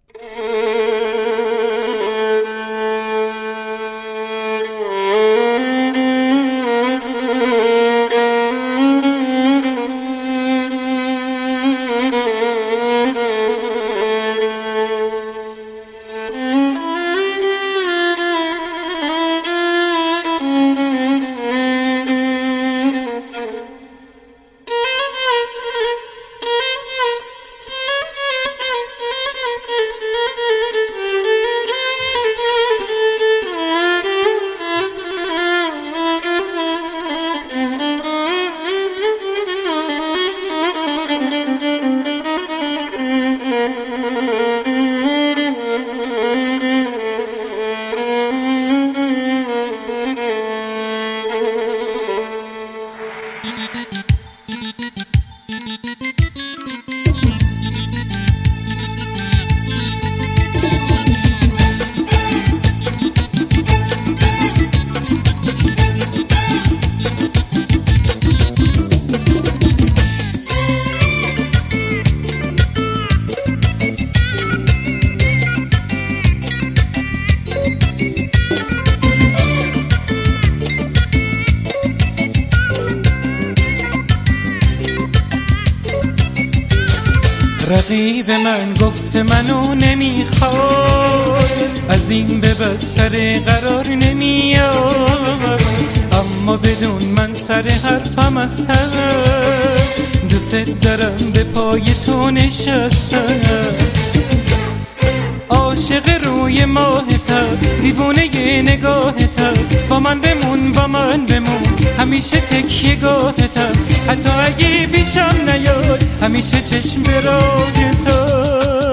رقیب من گفت منو نمیخواد، از این به بعد سر قرار نمیاد، اما بدون من سر حرفم از دوست دارم به پای تو نشستم. عاشق روی ماهتم، دیوونه ی نگاهتم، با من بمون با من بمون، همیشه تکیه گاهتم، حتی اگه پیشم نیاد همیشه چشم به راه تو.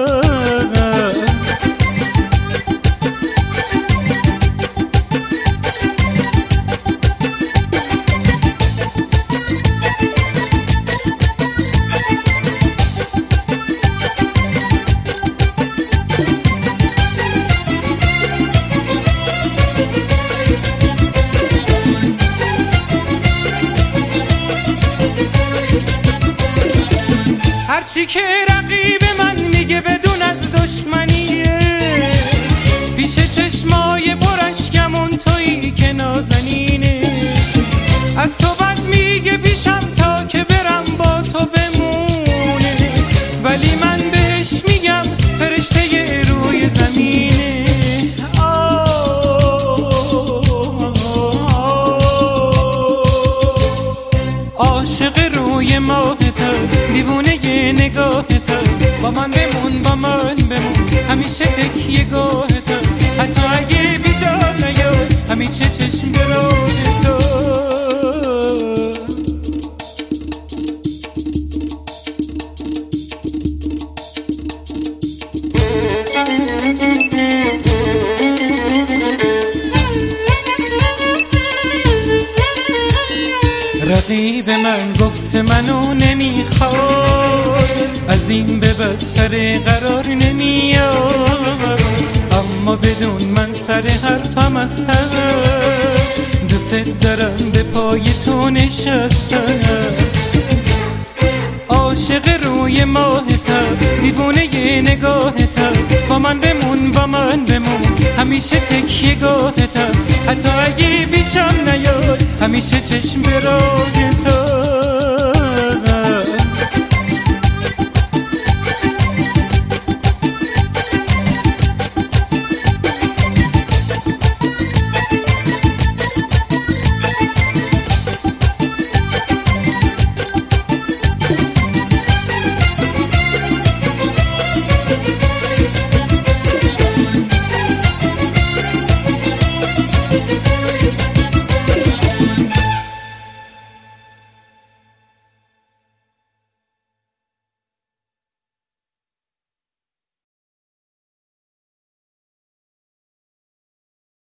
هرچی که رقیب من میگه بدون از دشمنیه، پیش چشمای برشکمون تویی که نازنینه، از تو بد میگه پیشم تا که برم با تو بمونه، ولی من بهش میگم فرشته روی زمینه. عاشق روی ماهتم، دیوونه ی نگاهتم، با من بمون با من بمون، همیشه تکیه گاهتم، حتی اگه بیشار نیاد همیشه چشم به راه تو. رقیب من گفت منو نمیخواد، از این به بعد سر قرار نمیاد، اما بدون من سر حرفم از دوست دارم به پای تو نشستم. عاشق روی ماهتم، دیوونه ی نگاهتم، با من بمون با من بمون، همیشه تکیه گاهتم، حتی اگه پیشم نیاد همیشه چشم به راه تو.